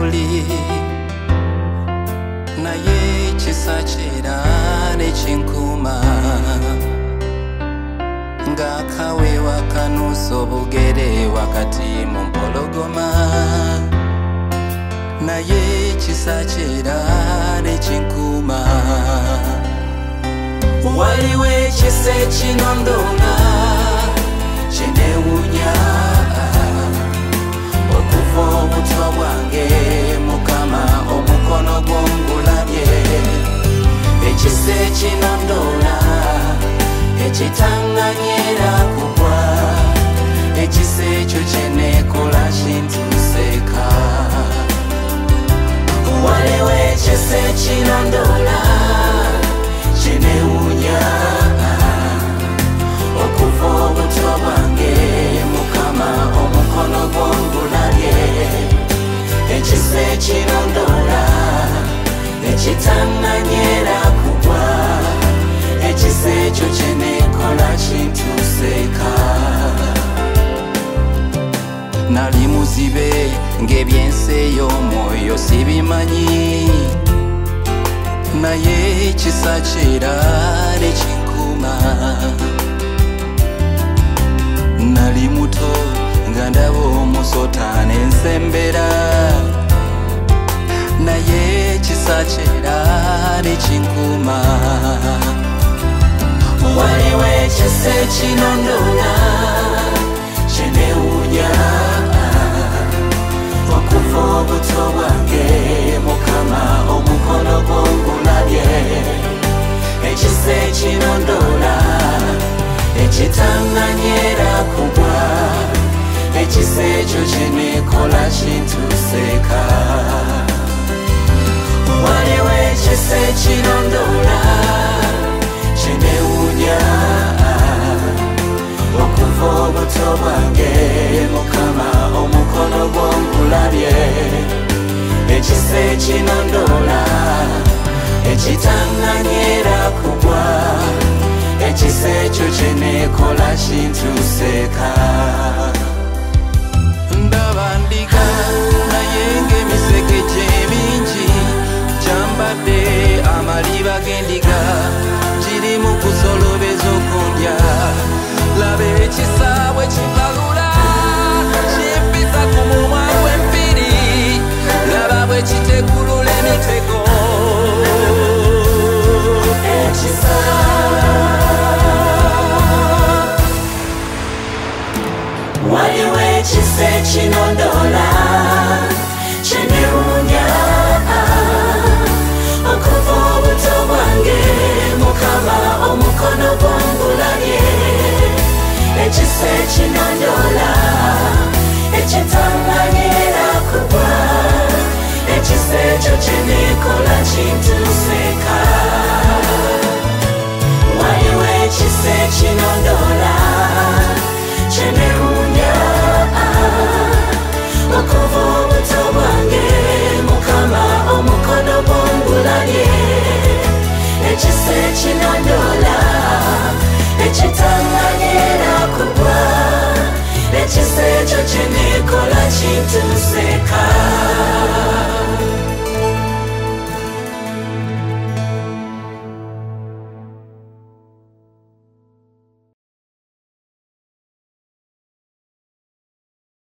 luli naye chisachera nechinkuma ngakawewa kanuso bugere wakati mu mpologoma naye chisachera nechinkuma waliwe chise chinondola chenewunya okuva obuto bwange mukama omukono gwongulabye ekise chinondola ekitanganyera kugwa ekise ekyo kyenekola kintuseka waliwo ekise chinondola chenewunya okuva obuto bwange mukama omukono gwongulabye ekise chinondola ekitanganyera kugwa ekise ekyo kyenekola kintuseka nali muzibe ng'ebyensi ey'omwoyo sibimanyi naye chisachera nechinkuma nali muto nga ndaba omusota nensembera naye chisachera nechinkuma waliwo ekise chinondola chenewunya okuva obuto bwange mukama omukono gwongulabye ekise chinondola ekitanganyera kugwa ekise ekyo kyenekola kintuseka waliwo ekise chinondola chenewunya okuva obuto bwange mukama omukono gwongulabye ekise chinondola ekitanganyera kugwa ekise ekyo kyenekola kintuseka ndaba ndiga naye ng'emiseke gyemingi gyambadde amaliba g'endiga giri mu kusolobeza okundya laba ekisaawe kibalula kimpisa ku mumwa gw'empiri laba bwe kitekulula emitego waliwo ekise chinondola chenewunya okuva obuto bwange mukama omukono gwongulabye ekise chinondola ekitanganyera kugwa ekise ekyo kyenekola kintuseka waliwo ekise chinondola chenewunya okuva obuto bwange mukama omukono gwongulabye ekise chinondola ekitanganyera kugwa ekise ekyo kyenekola kintuseka